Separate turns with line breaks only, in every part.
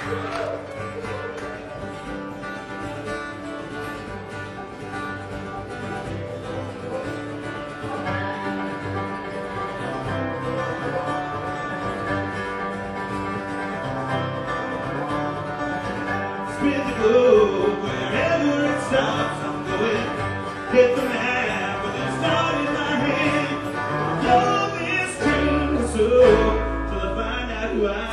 Spin the globe wherever it stops, I'm going. Hit the map with a start in my hand. Love is dream so till I find out who I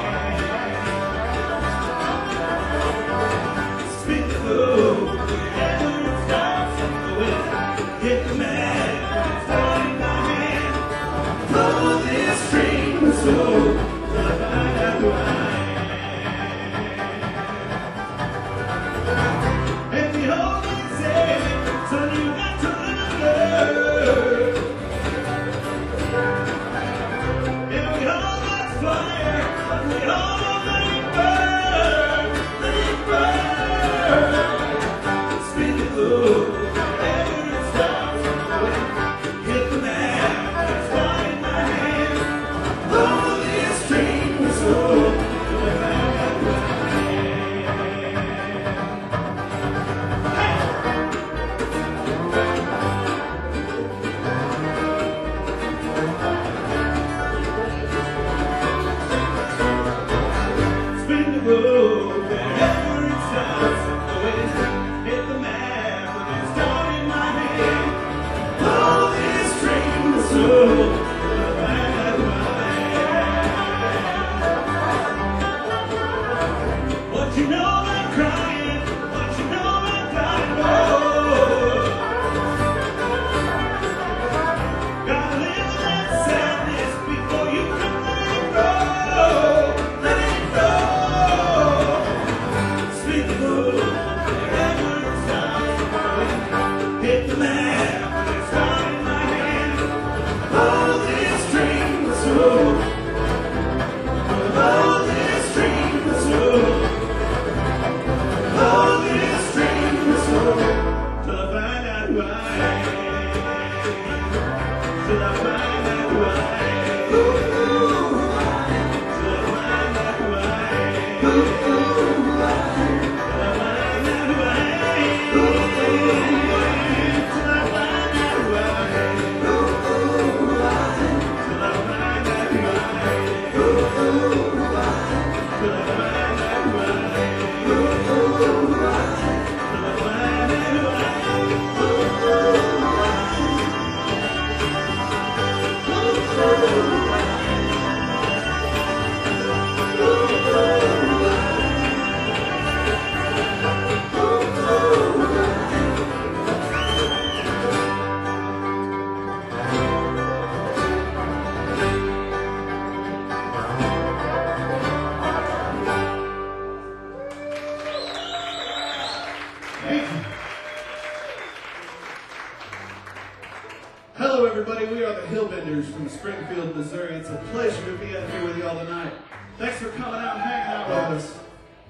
am. Spin the globe wherever it stops, I'm going. Hit the map with a start in my hand. Love is dream so till I find out who I am.
Hello everybody, we are the Hillbenders from Springfield, Missouri. It's a pleasure to be up here with you all tonight. Thanks for coming out and hanging out with us.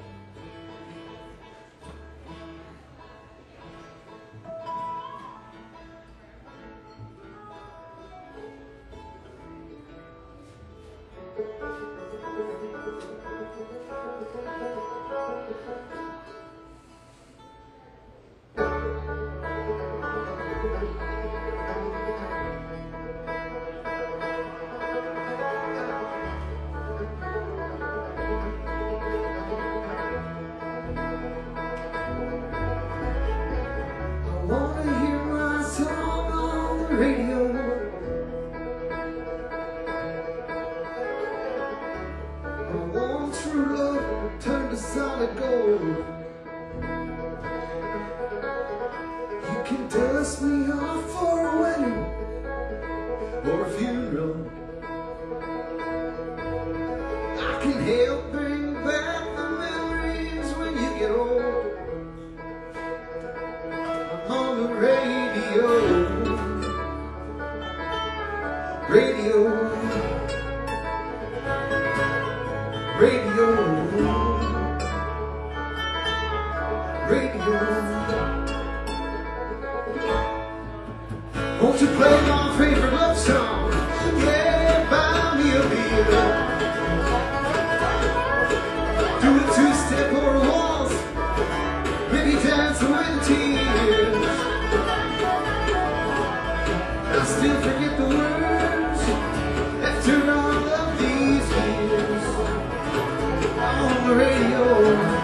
Won't you play my favorite love song? Yeah, buy me a beer. Do a two-step or a waltz, maybe dance away the tears. I still forget the words after all of these years. On the radio,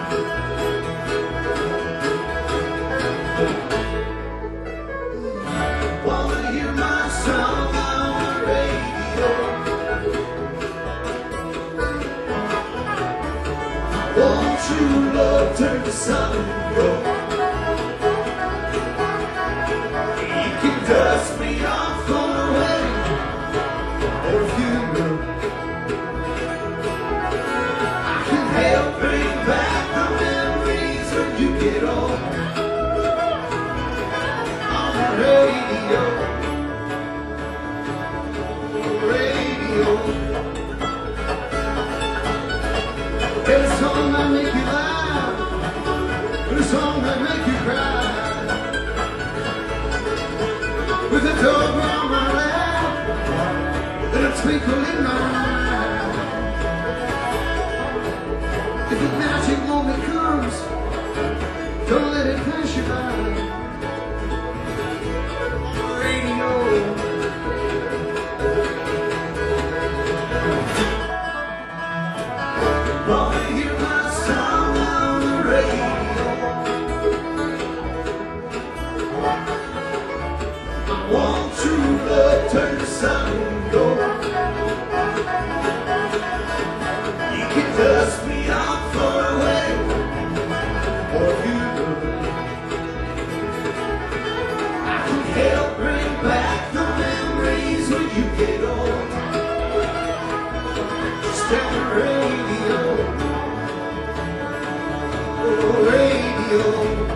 wanna hear my song on the radio. Won't you love turn to sun and go? You can dust me off on a wedding or a funeral. I can help bring back the memories when you get old. On the radio, radio. There's a song that make you laugh, there's a song that make you cry. With a dog on my lap and a twinkle in my eye. If the magic moment comes, don't let it pass you by. Radio. Wanna hear my song on the radio? I want true love turn to sun and go. You can dust me off for a wedding or a funeral. I can help bring back the memories when you get old. Just tell the radio, oh, radio.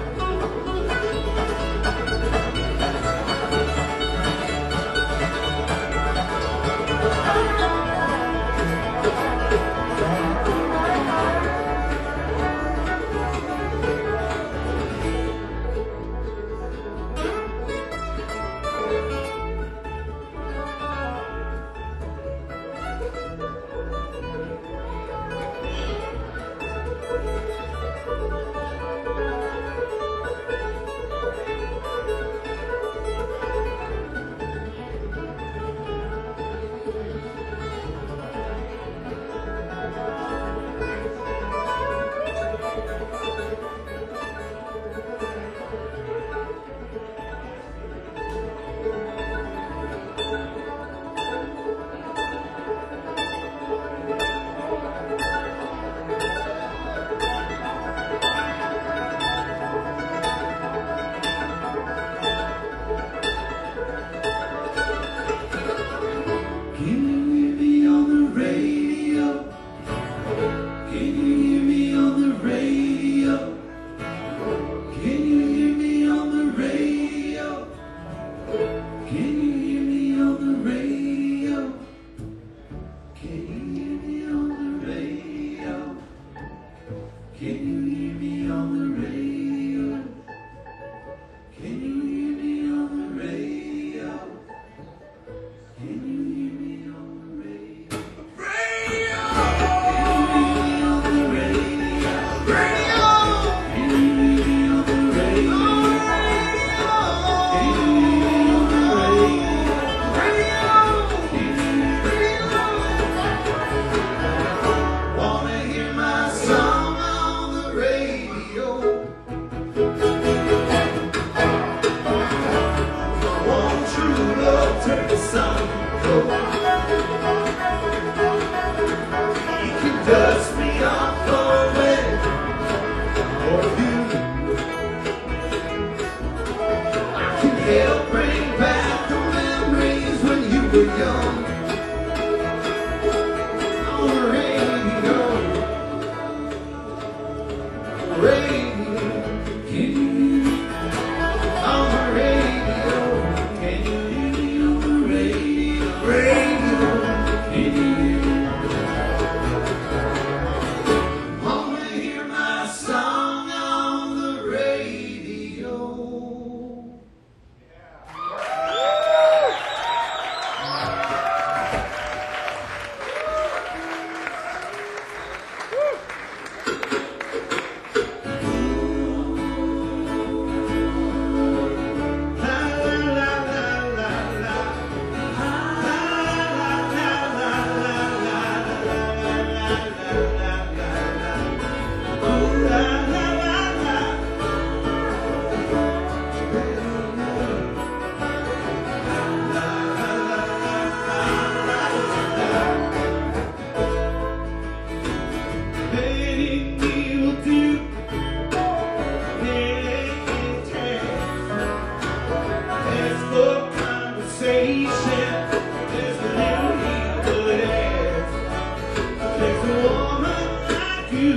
Wanna hear my song on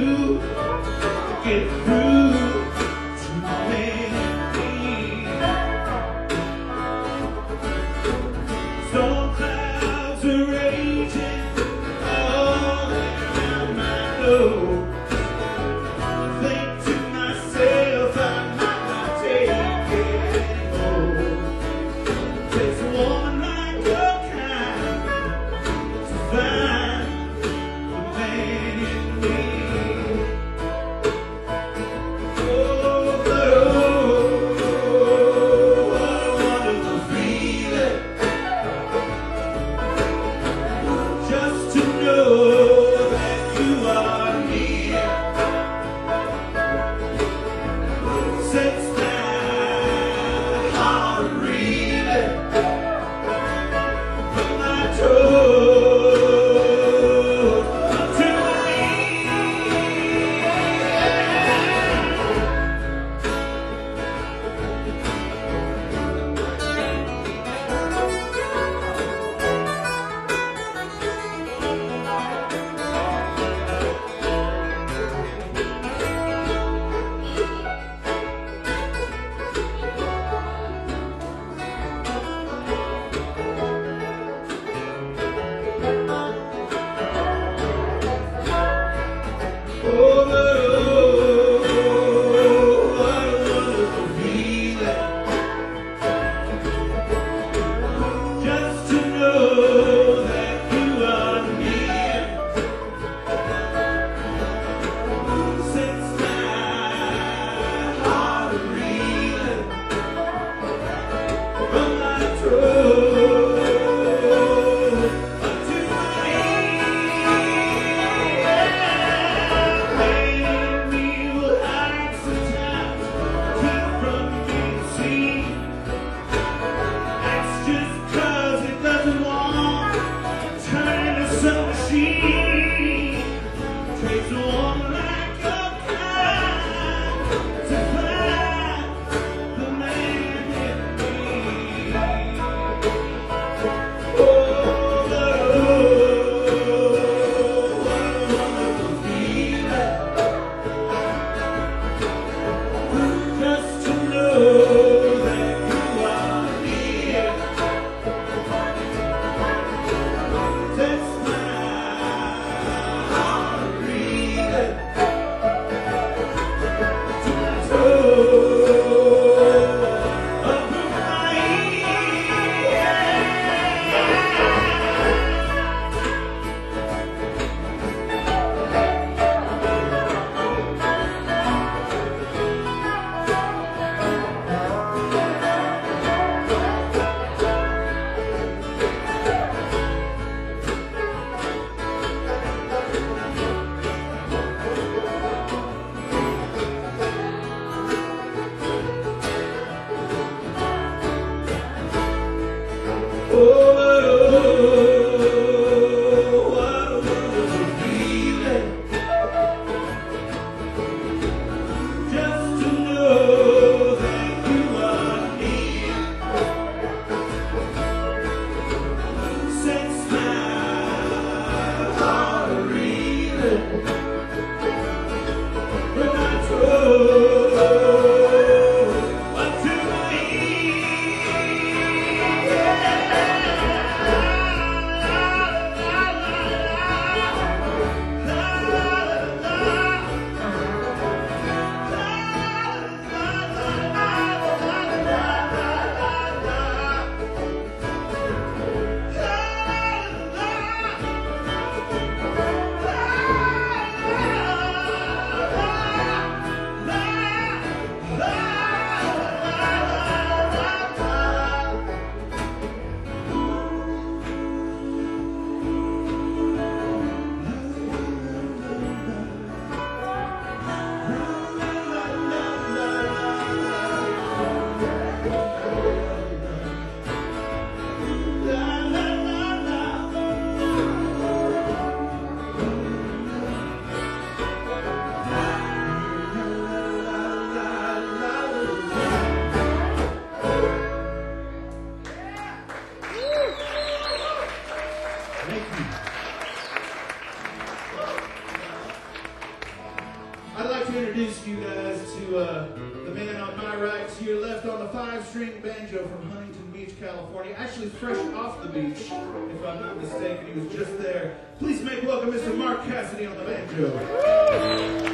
do to get through to me. Storm clouds are raging all around my door. Think to myself I might not take it anymore. Takes a woman like your kind to find the man in me. Oh, but oh, what a wonderful feeling just to know that you are near. Sets my heart reeling from my toes up to my oh, but oh, what a wonderful feeling just to know that you are near. Sets my heart reeling from my toes up to my ears. Me will hide sometimes, keep from being seen. That's just 'cause it doesn't want to turn into some machine. Takes a woman like your kind to find the man in me. Oh, but oh, what a wonderful feeling just to know that you are near. That's my heart reeling to my toes up to my oh, but oh, what a wonderful feeling just to know that you are near. Sets my heart reeling from my toes up to my ears.
to introduce you guys to the man on my right, to your left on the 5-string banjo from Huntington Beach, California. Actually fresh off the beach, if I'm not mistaken. He was just there. Please make welcome Mr. Mark Cassidy on the banjo.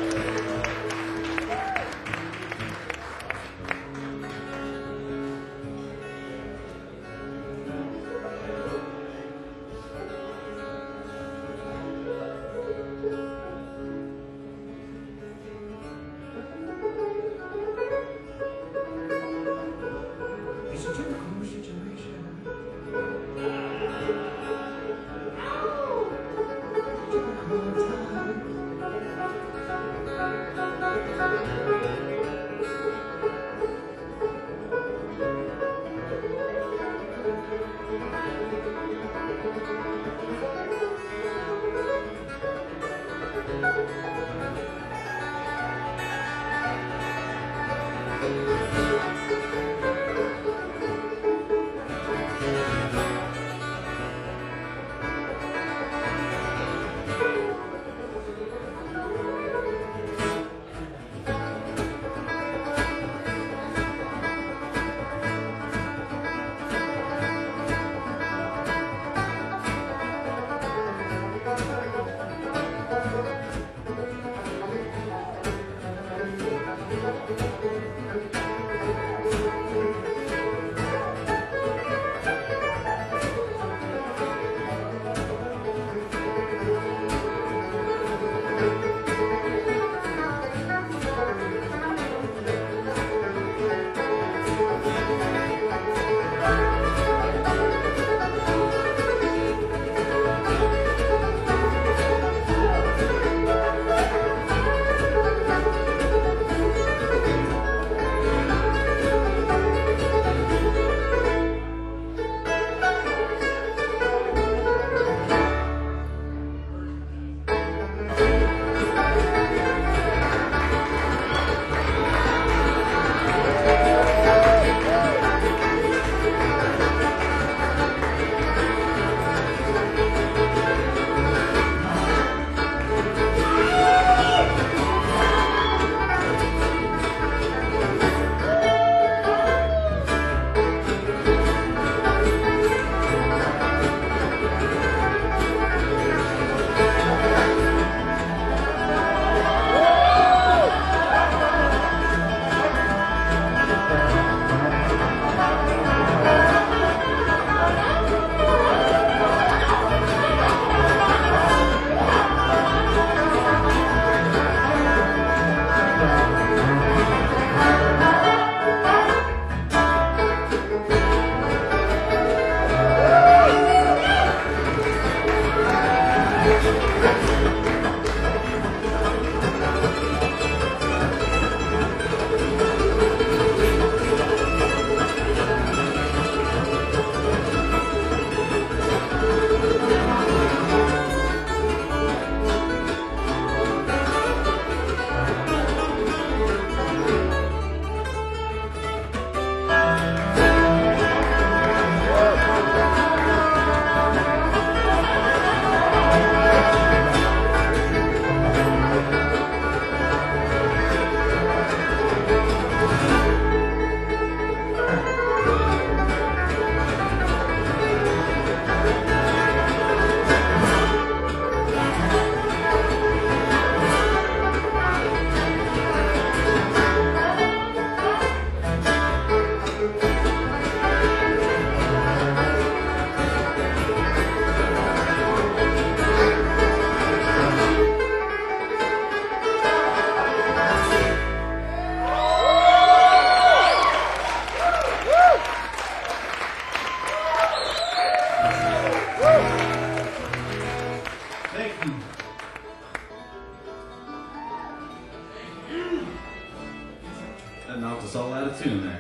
That knocked us all out of tune there.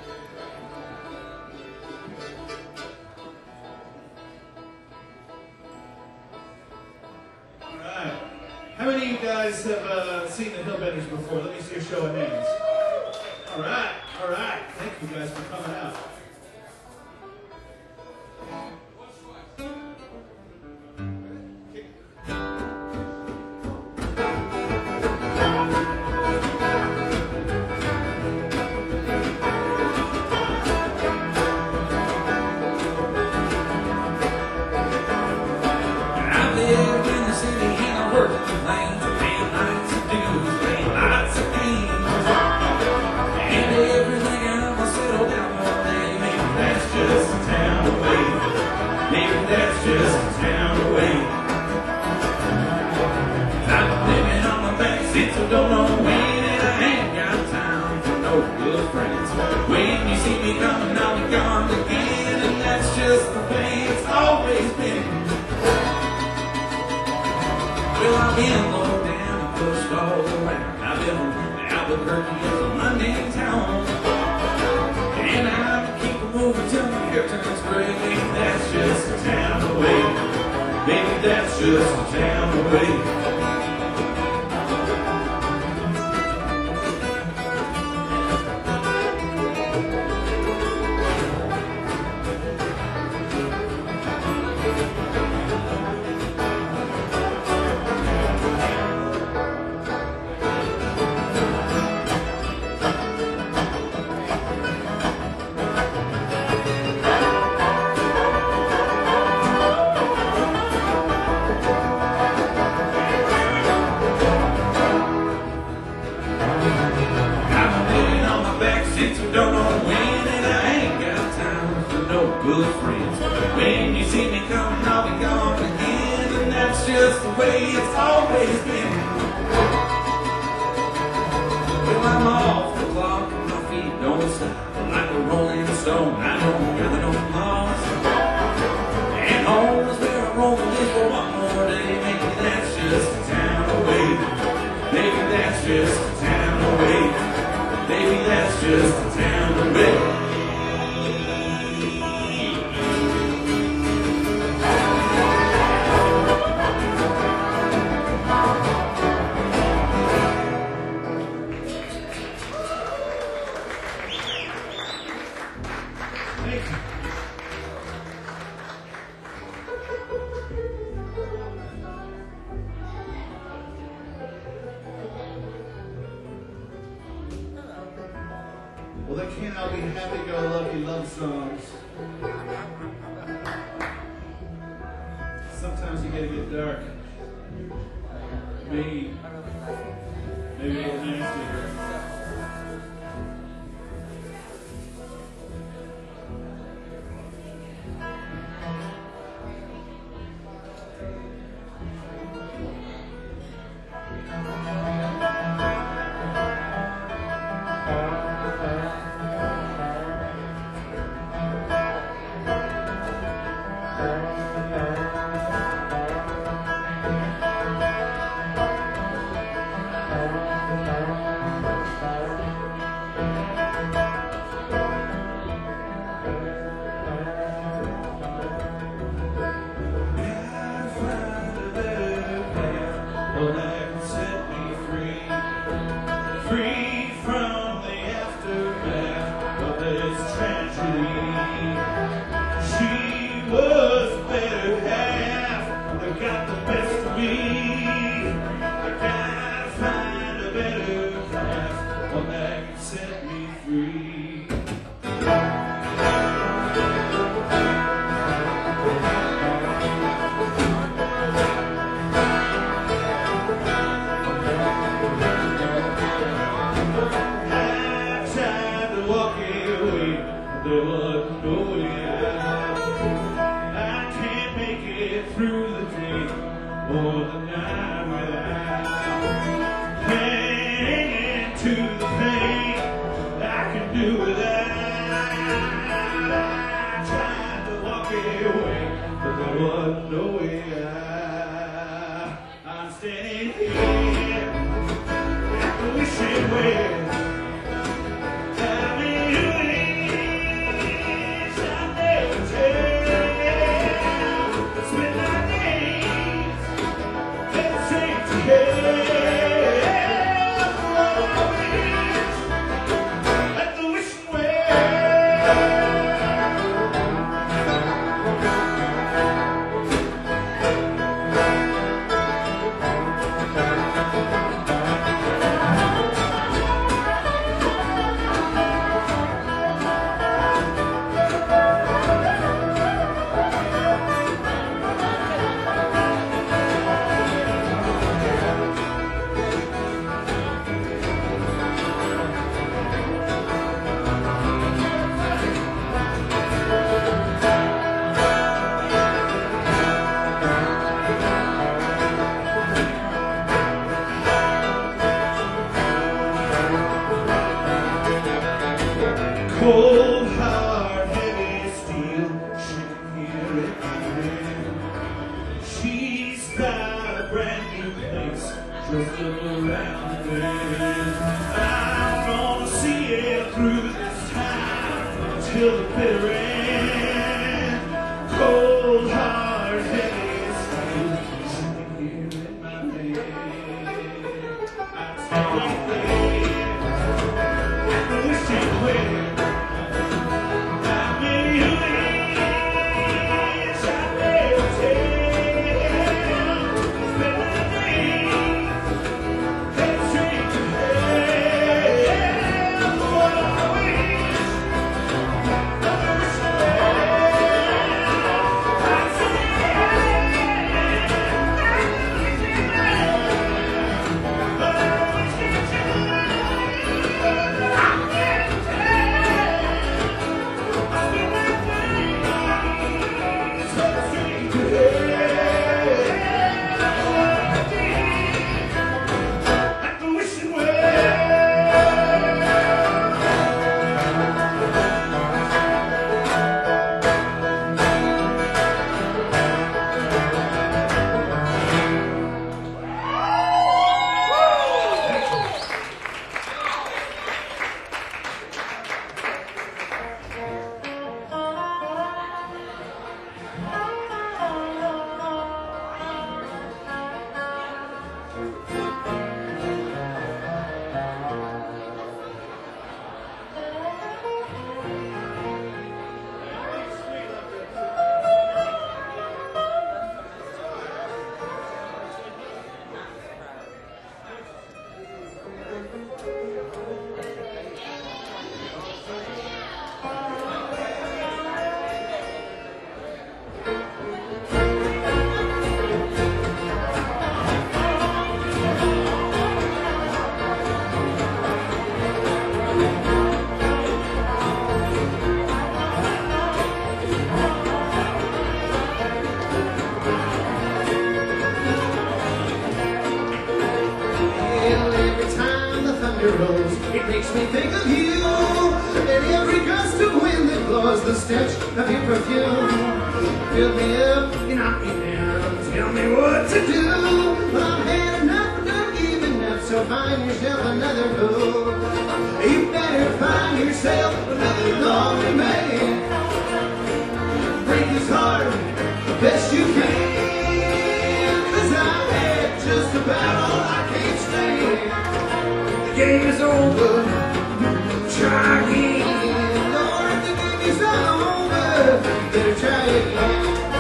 All right. How many of you guys have seen the Hillbenders before? Let me see a show of hands. All right. All right. Thank you guys for coming out.
no good friends. When you see me coming, I'll be gone again, and that's just the way it's always been. Well, I've been low down and pushed all around. I've been from Albuquerque to London town, and I keep moving till my hair turns gray. Baby, that's just a town away. Baby, that's just a town away. Don't know when, and I ain't got time for no good friends. When you see me coming, I'll be gone again, and that's just the way it's always been. Well, I'm off the clock, and my feet don't stop. Like a rolling stone, I don't really know lost. And home is where I roll this for one more day. Maybe that's just a town away. Maybe that's just a town away. Baby, that's just a town away.
Thank you. Well, they can't all be happy-go-lucky love songs. Sometimes you gotta get dark. Maybe a little nasty.
Cold, hard, heavy steel, she can hear it moving. She's got a brand new place just around the bend. I'm gonna see it through this time till the bitter end. Cold, hard, heavy steel, she can hear it in my head. I'm standing there at the wishing well.
It makes me think of you, and every gust of wind that blows the stench of your perfume. Fill me up, you knock me down, tell me what to do. Well, I've had enough, not giving up, so find yourself another fool. You better find yourself another lonely man. Break his heart the best you can, 'cause I've had just about all I can stand. The game is over, try again. Lord, the game is over, better try again.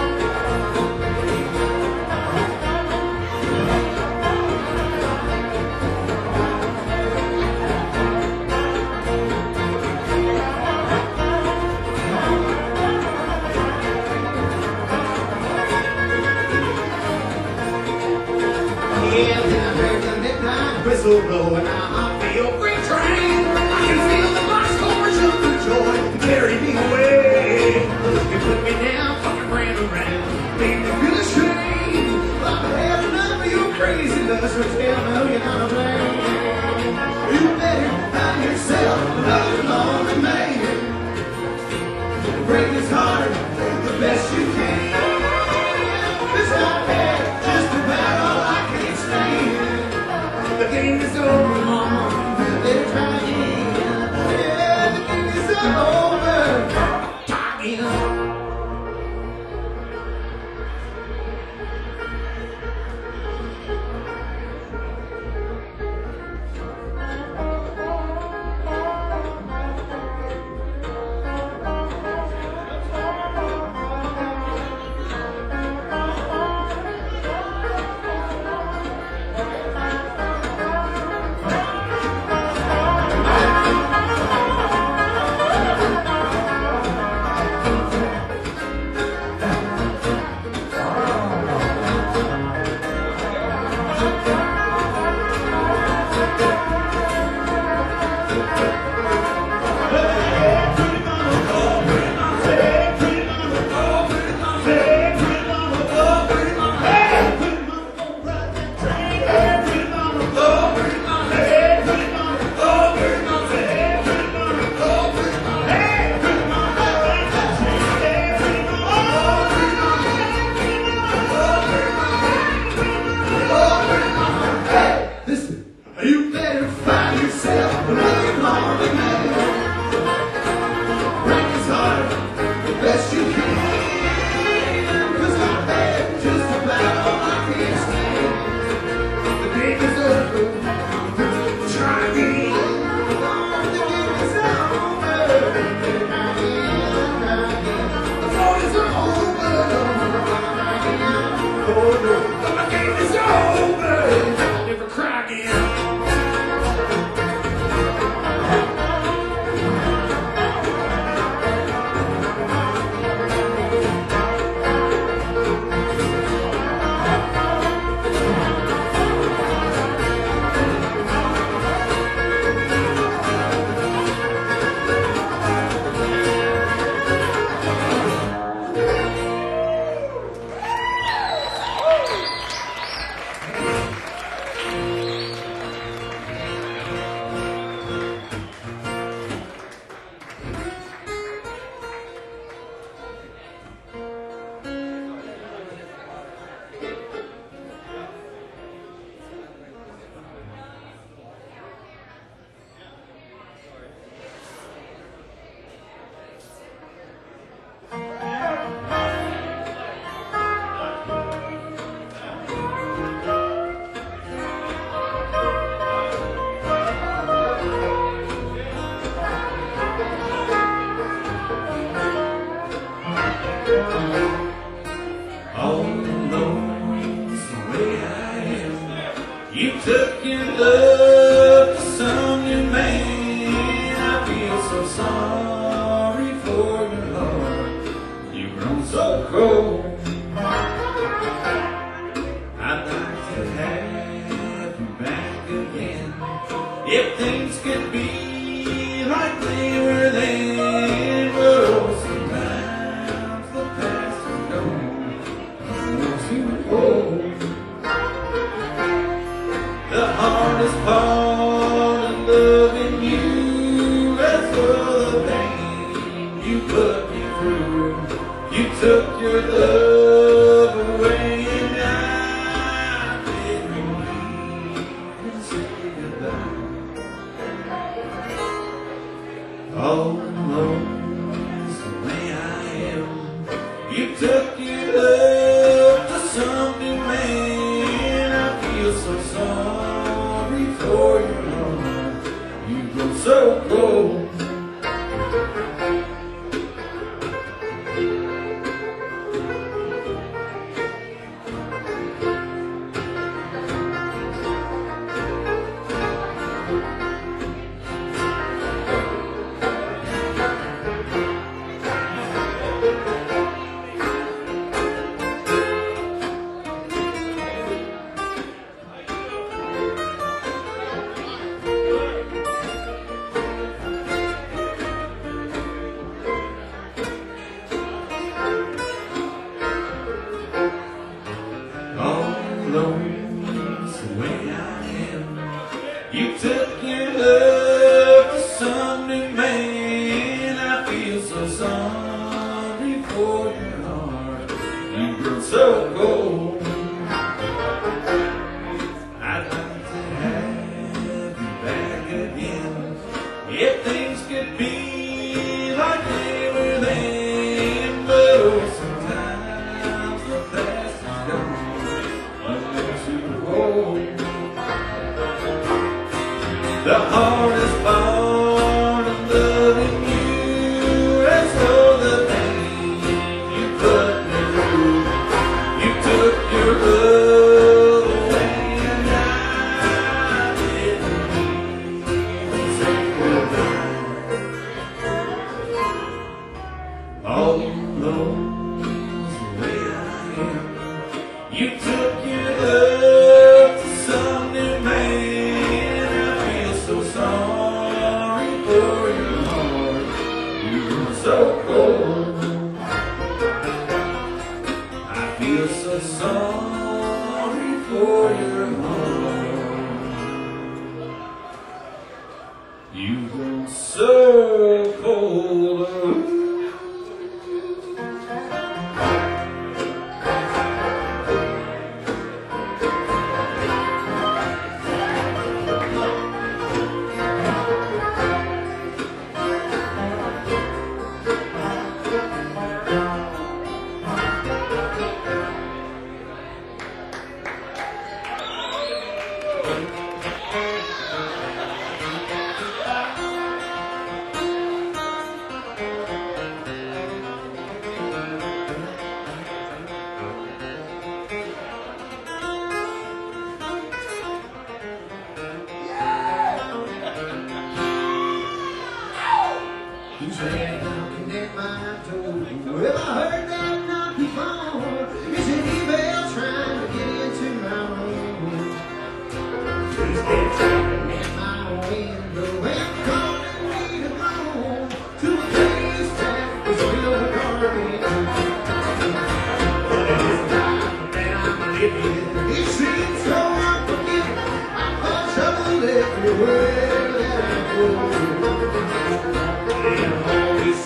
Yeah, then I heard the midnight whistle blow and I feel free train. I can feel the box chords of the joy carry me away. You put me down, fucking ran around, made me feel ashamed. I've had enough of your craziness, so tell me you're not a blame. You better find yourself another lonely man. Break his heart the best you can. 'Cause I've had just about all I can stand. The game is over, mama. They're trying. Yeah, the game is over. Trying.
If things could be like they were then, but oh, sometimes the past is gone. Too old. The hardest part of loving you, that's all the pain you put me through. You took your love away and I didn't even say goodbye. All alone is the way I am. You took your love to some new man. I feel so sorry for your heart. You grow so cold. That's the way I am. You took your love to some new man. I feel so sorry for your heart. You grow so cold. I'd like to have you back again. If things could be like they were then, but oh, sometimes the past is gone. The hardest part of loving you is all the pain you put me through. You took your love away and I didn't even say goodbye. All alone is the way I am. You took your love to some new man. Sorry for your heart, you were so cold. I feel so sorry for your heart. You've grown so cold.
He's knocking at my door. Well, I heard that knock before. It's an email trying to get into my room. He's been tapping at my window and calling me to go to a place that was filled with garbage. But it is time that I'm living. It seems so unforgiving. I find trouble everywhere that I go.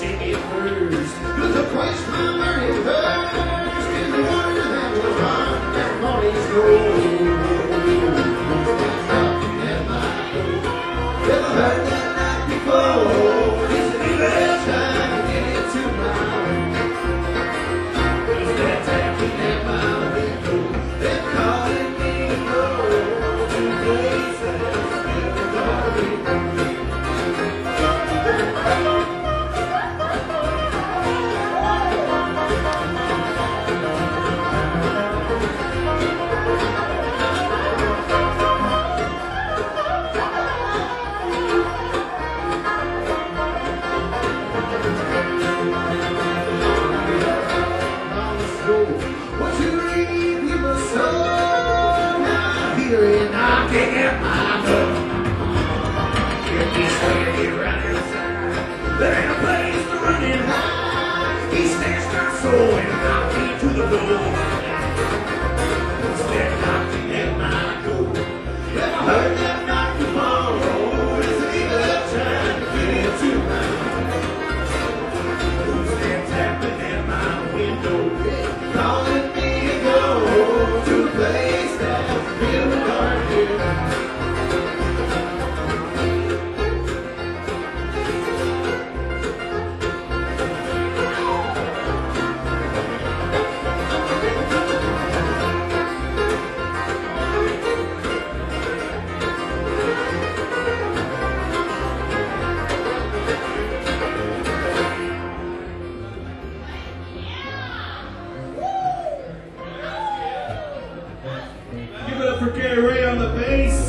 There ain't a place to run and hide. He snatched our soul and knocked me to the floor. Instead of knocking at my door. If I heard that knock tomorrow, is it even trying to get into my mind? Who's there tapping at my window, calling me to go to a place that's real dark here?
Give it up for Gary Ray on the bass.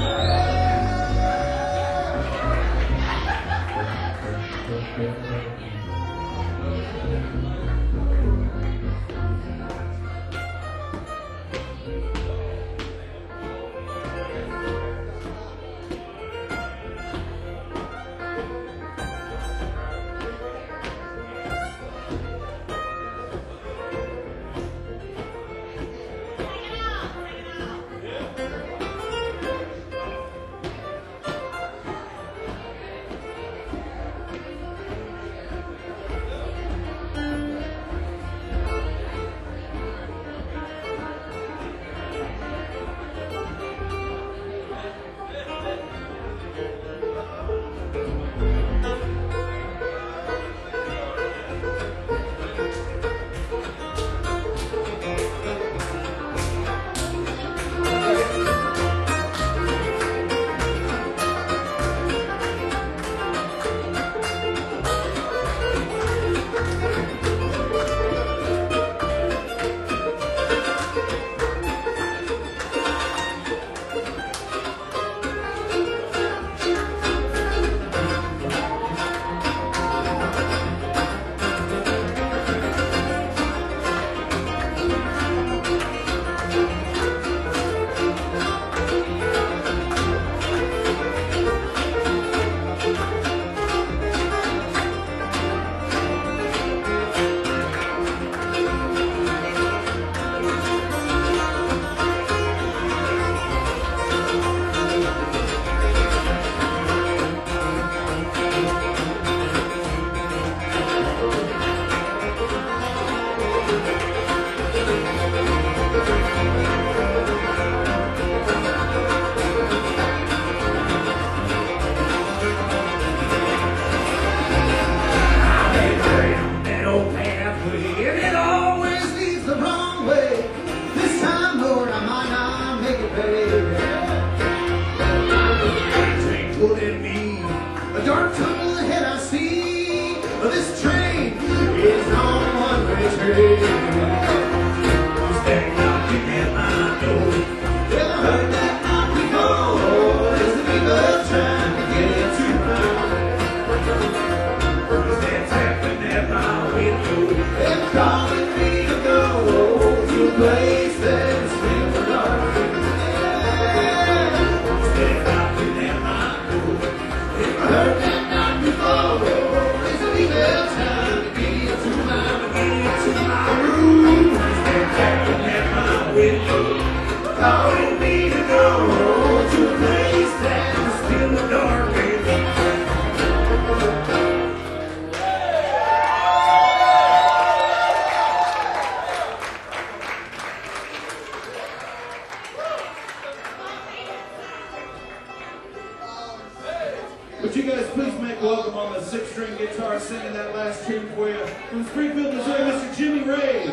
Would you guys please make welcome on the six-string guitar singing that last tune for you from Springfield, Missouri, Mr. Jimmy Ray.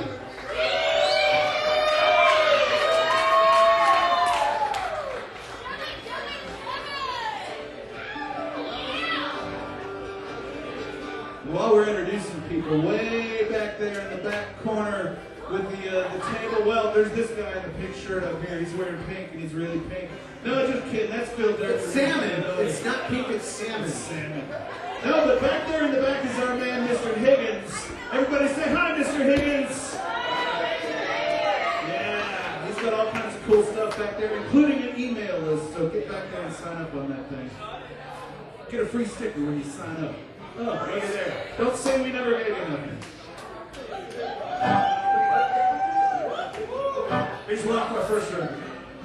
While we're introducing people, way back there in the back corner with the table, well, there's this guy in the pink shirt up here. He's wearing pink and he's really pink. No, just kidding. That's Phil Durkin.
It's salmon. It's not pink, it's salmon.
It's salmon. No, but back there in the back is our man, Mr. Higgins. Everybody say hi, Mr. Higgins. Yeah, he's got all kinds of cool stuff back there, including an email list. So get back there and sign up on that thing. Get a free sticker when you sign up. Oh, okay there. Don't say we never gave you nothing. Here's one off our first record.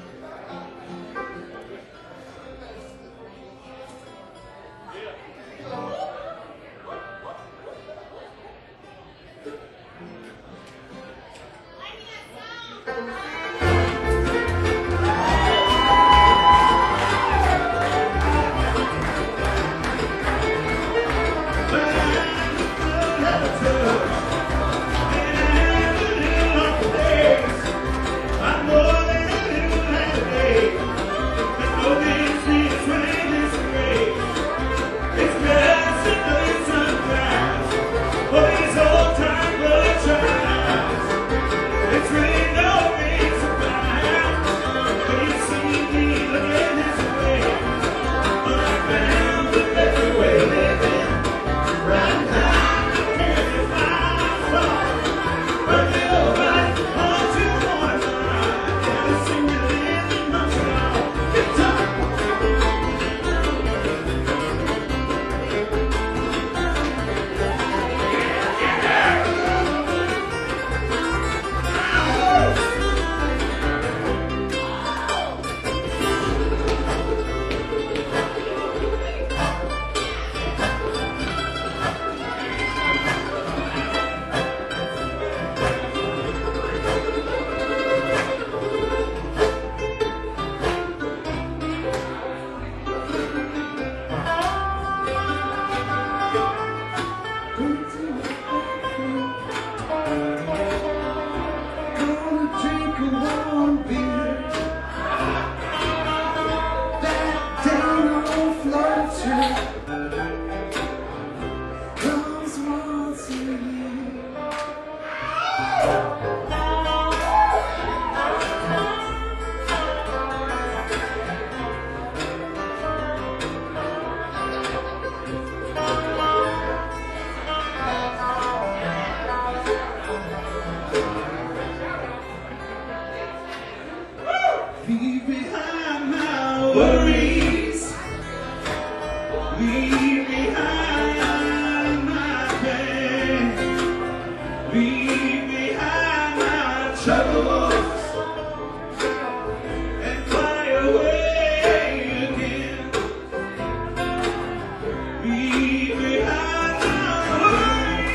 Leave behind my worries. Leave behind my pain. Leave behind my troubles and fly away again. Leave behind my worries.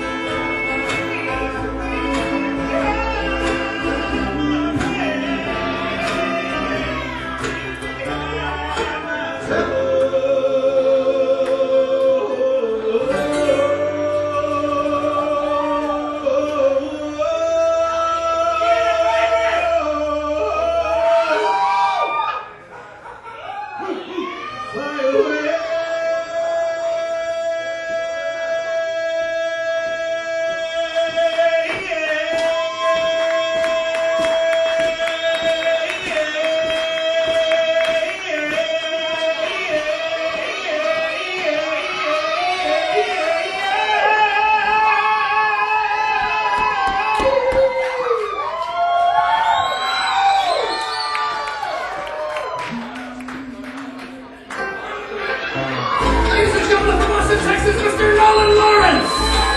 Fly away.
Ladies and gentlemen, from Austin, Texas, Mr. Nolan Lawrence!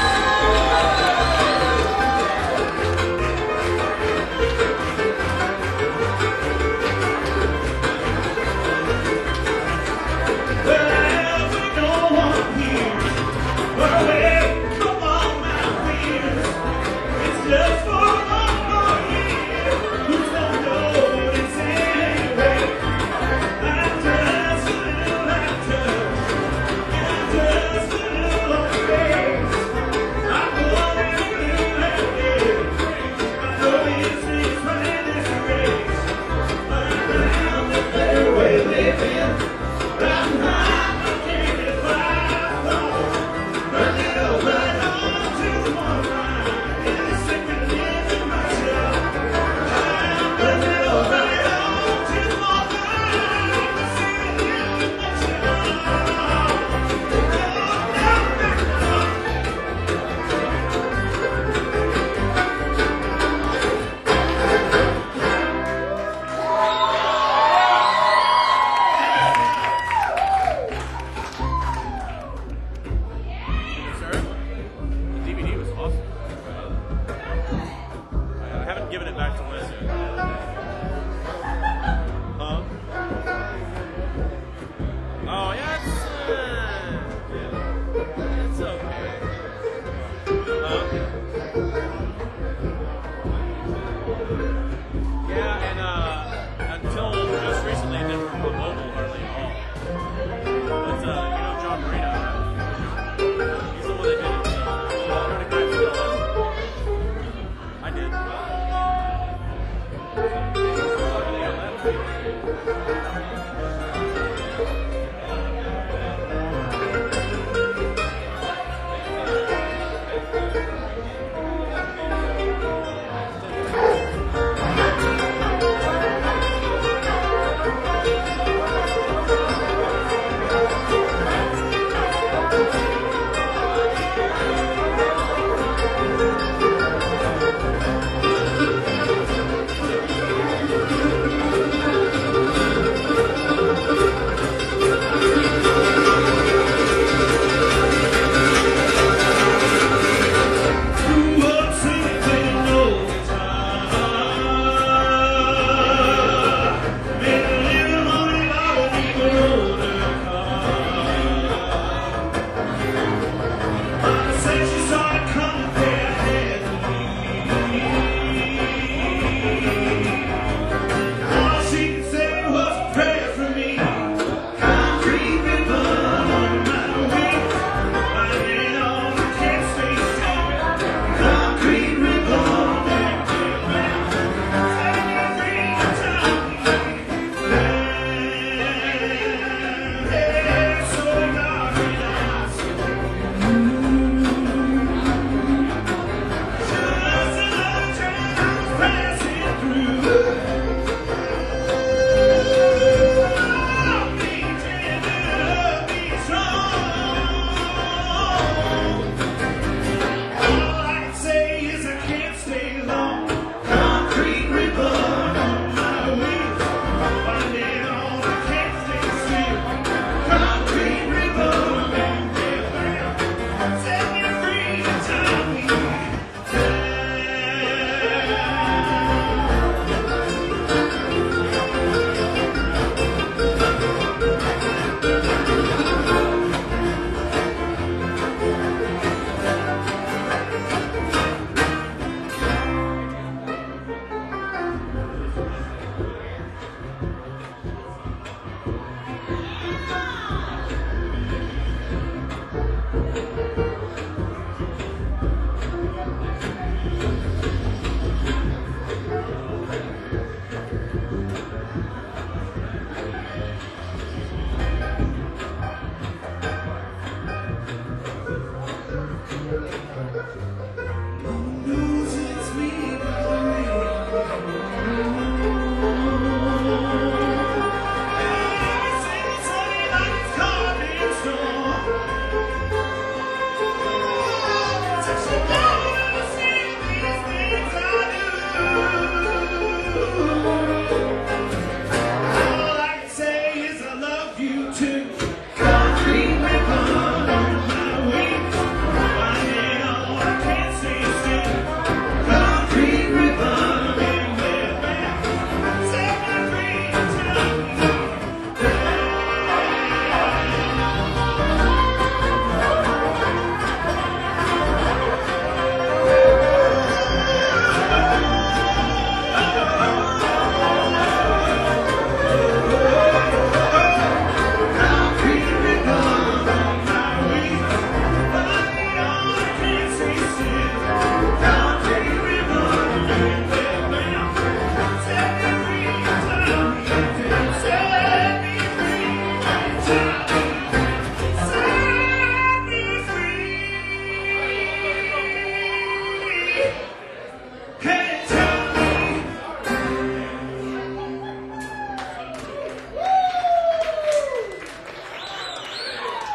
Well, we don't want years away from all my fears. It's just for one more year. Who's gonna know what it's anyway? I'm just a little actor, and I'm just a little afraid.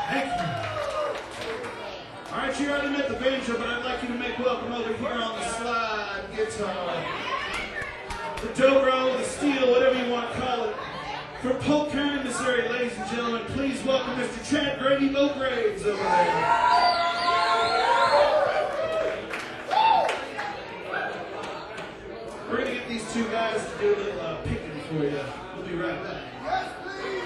Thank you. All right, you already met the banjo, but I'd like you to make welcome over here on the slide guitar, the dobro, the steel, whatever you want to call it. From Polk County, Missouri, ladies and gentlemen, please welcome Mr. Chad Grady Beaugraves over there. We're going to get these two guys to do a little picking for you. We'll be right back.
Yes, please.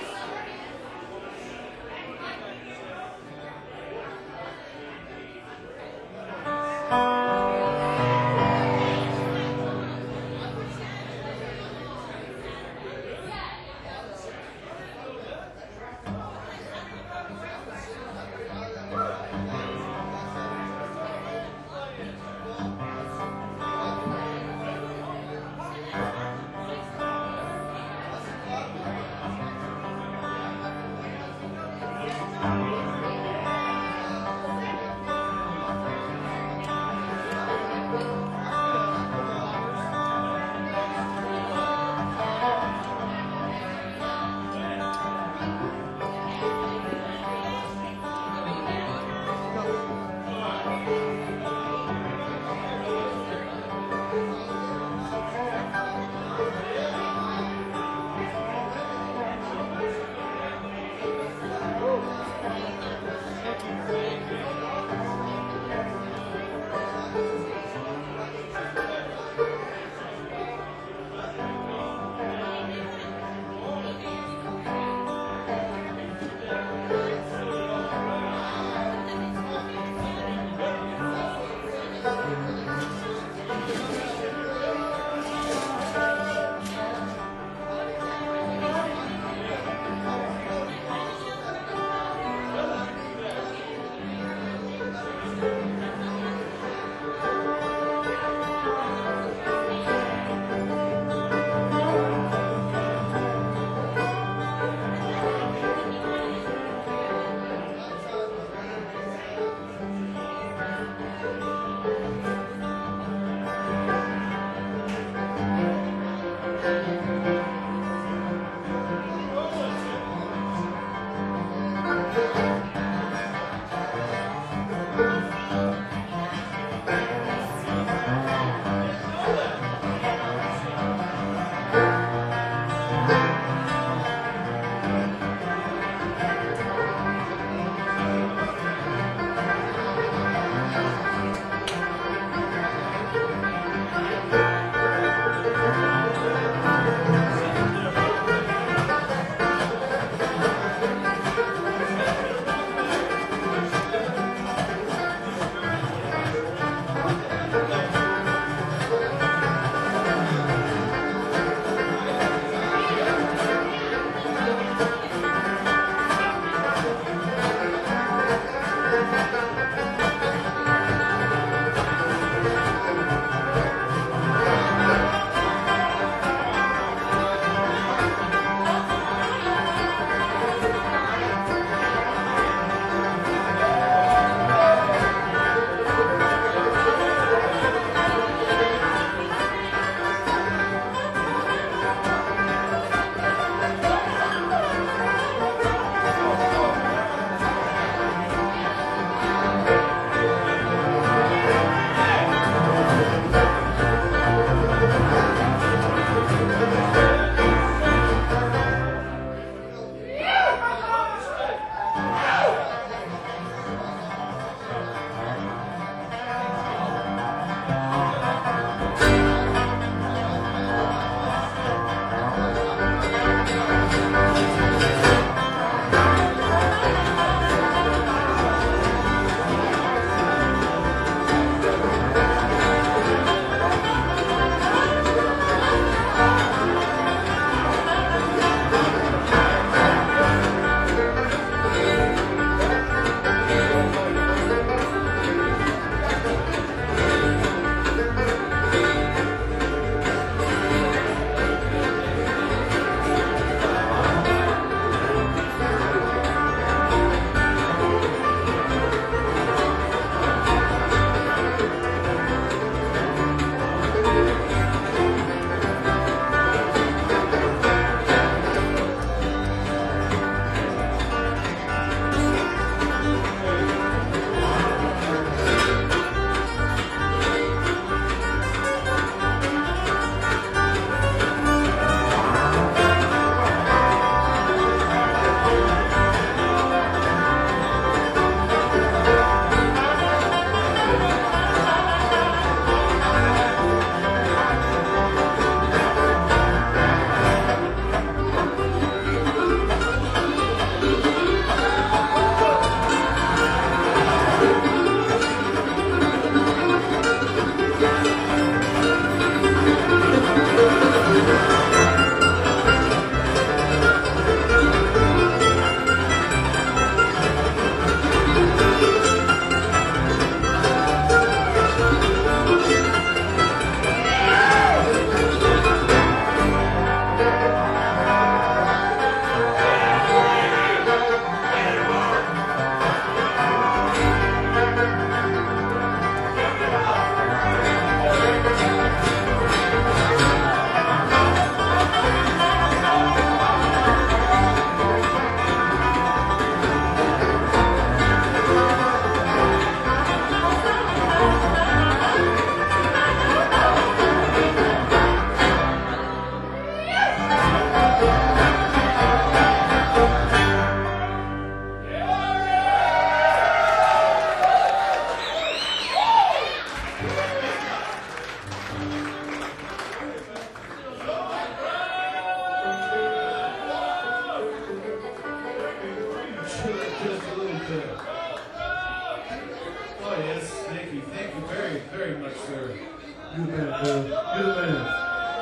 Oh, yes. Thank you. Thank you very, very much, sir. You're the man, man. You're the man.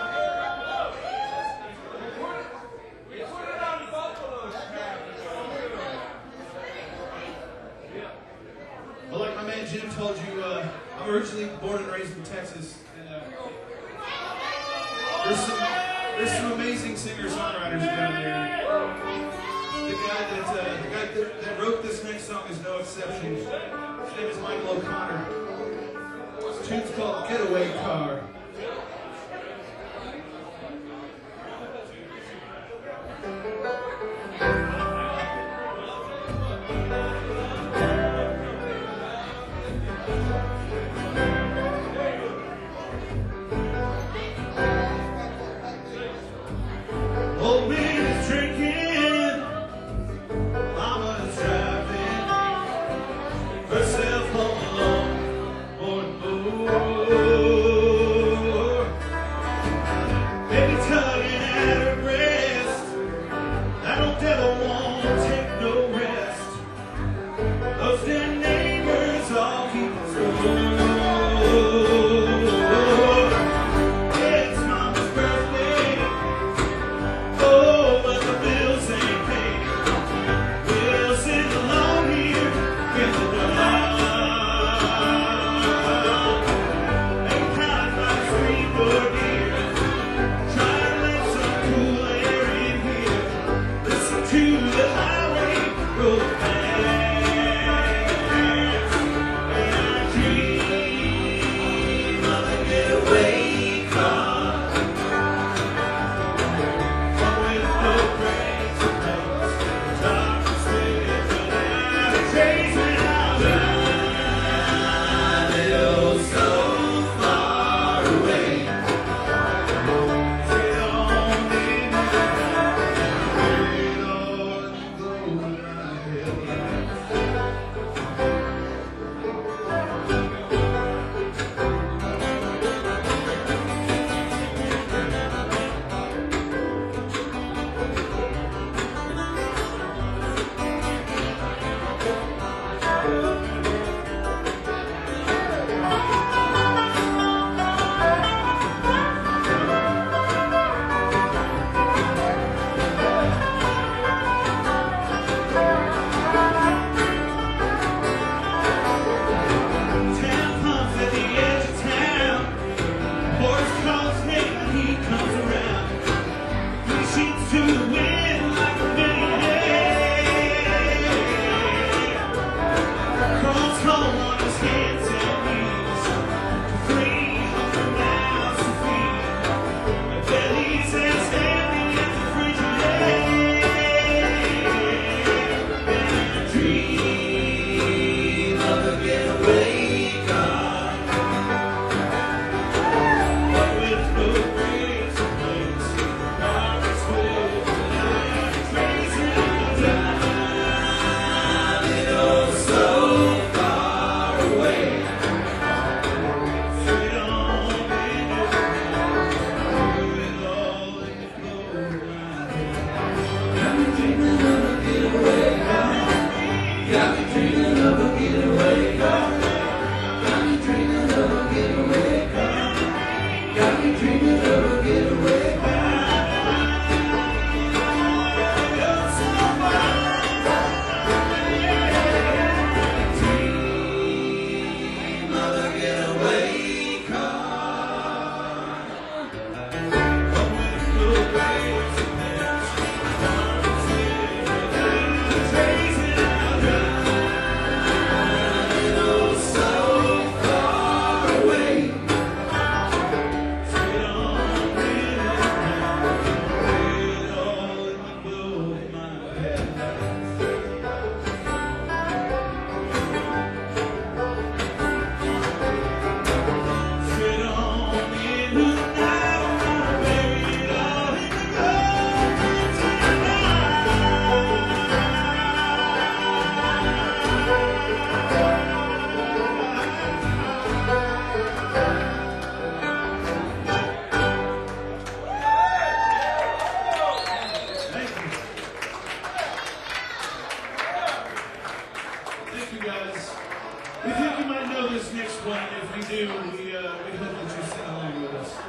Well, like my man Jim told you, I'm originally born and raised in Texas. And, there's some amazing singer-songwriters down there. The guy that wrote this next song is no exception. His name is Michael O'Connor. This tune's called Getaway Car. Old man is drinking, mama is driving, herself home alone, baby tugging at her breast, that old devil won't take no rest, those damn neighbors all keep us going. Yeah, it's mama's birthday. Oh, but the bills ain't paid. We'll sit alone here in the dark. Ain't hiding by the street door dear. Try to let some cool air in here. Listen to the highway roll past. And I dream of a getaway car. Thank you, guys. We think you might know this next one. If you do, we hope that you sing along with us.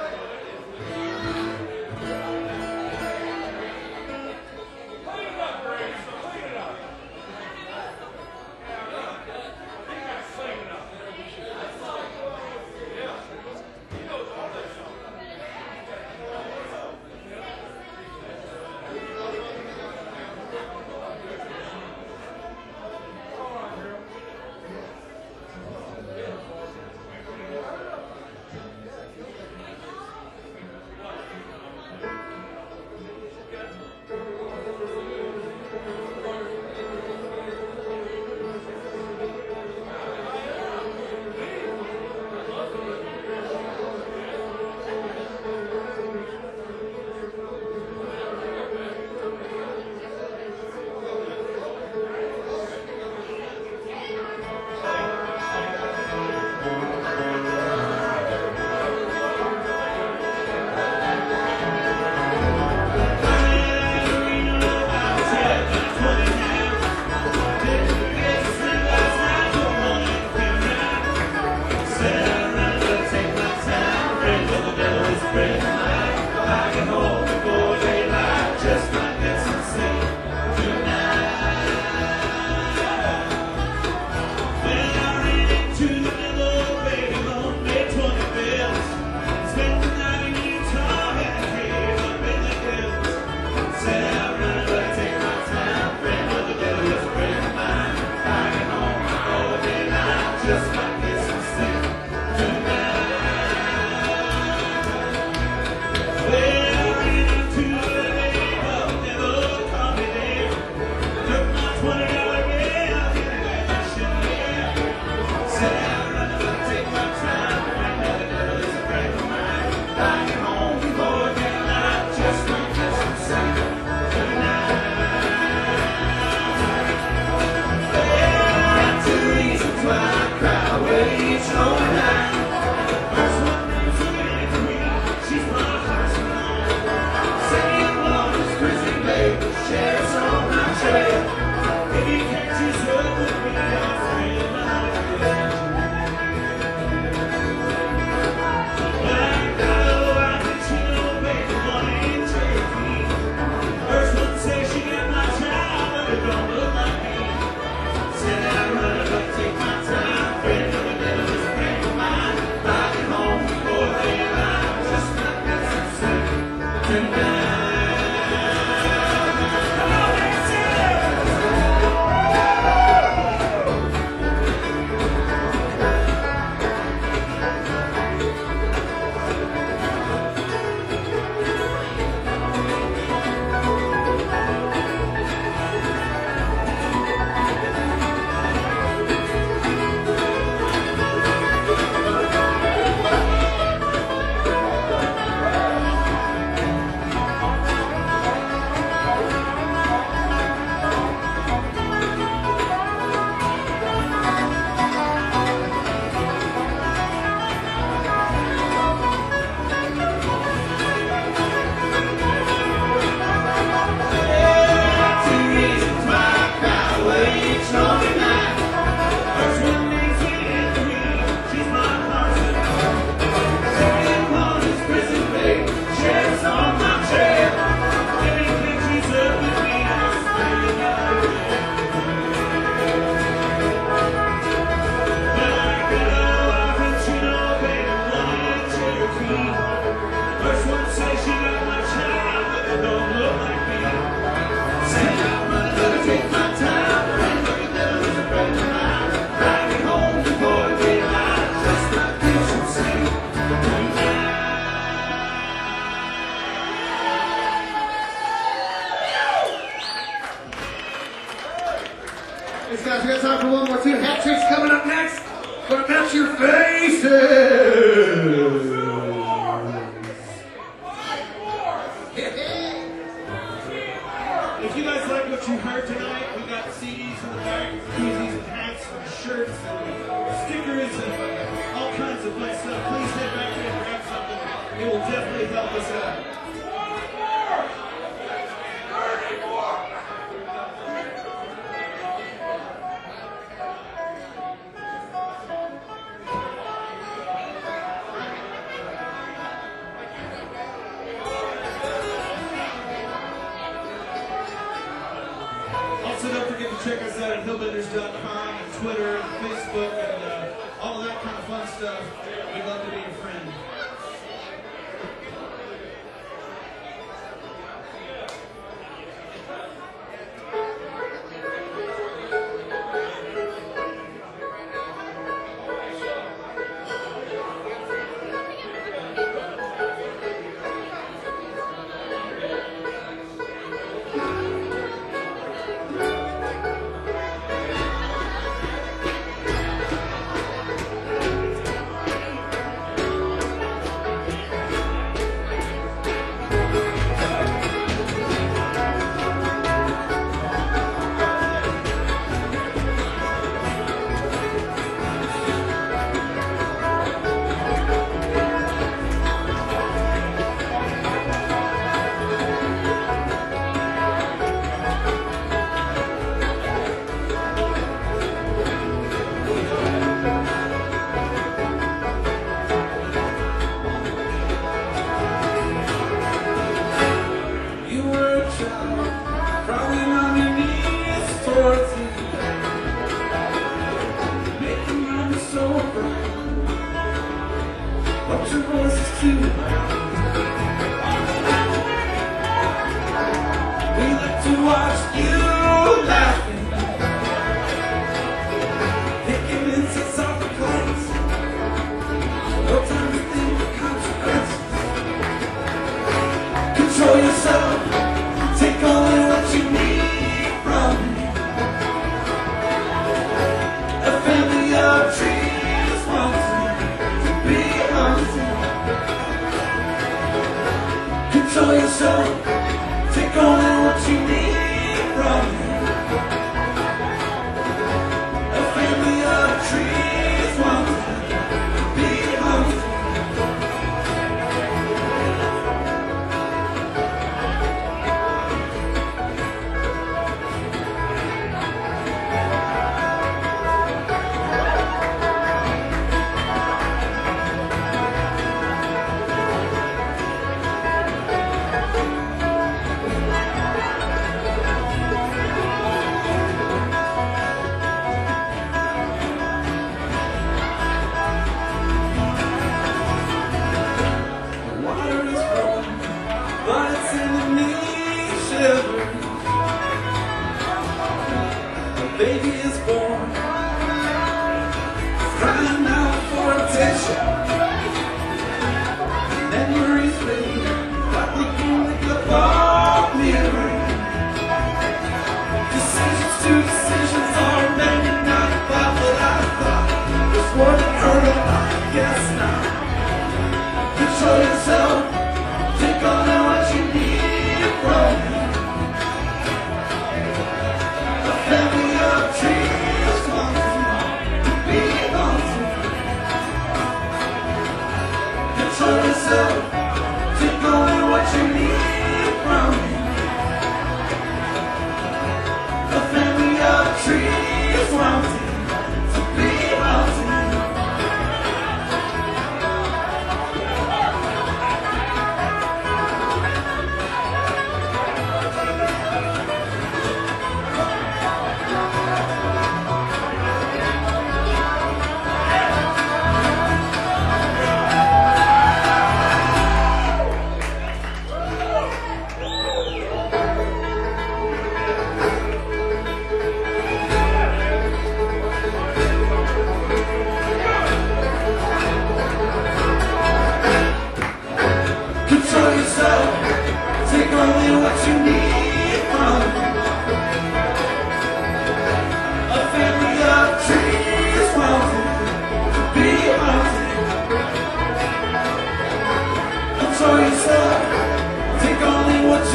Thanks, guys. We got time for one more tune. Hat Tricks coming up next. Gonna match your faces.
If you guys like what you heard tonight, we got CDs in the back, koozies and hats and shirts and stickers and all kinds of fun stuff. Please head back there and grab something. It will definitely help us out. Trees.com and Twitter and Facebook and all of that kind of fun stuff. We'd love to be your friend.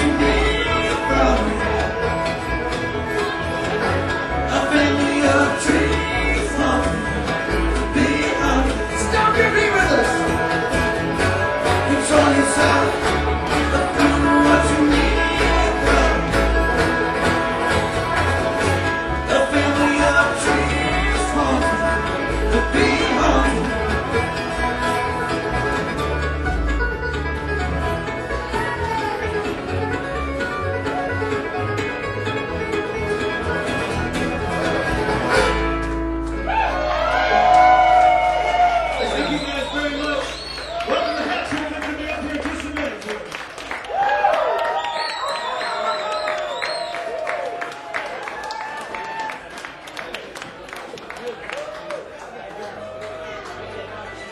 A family of trees.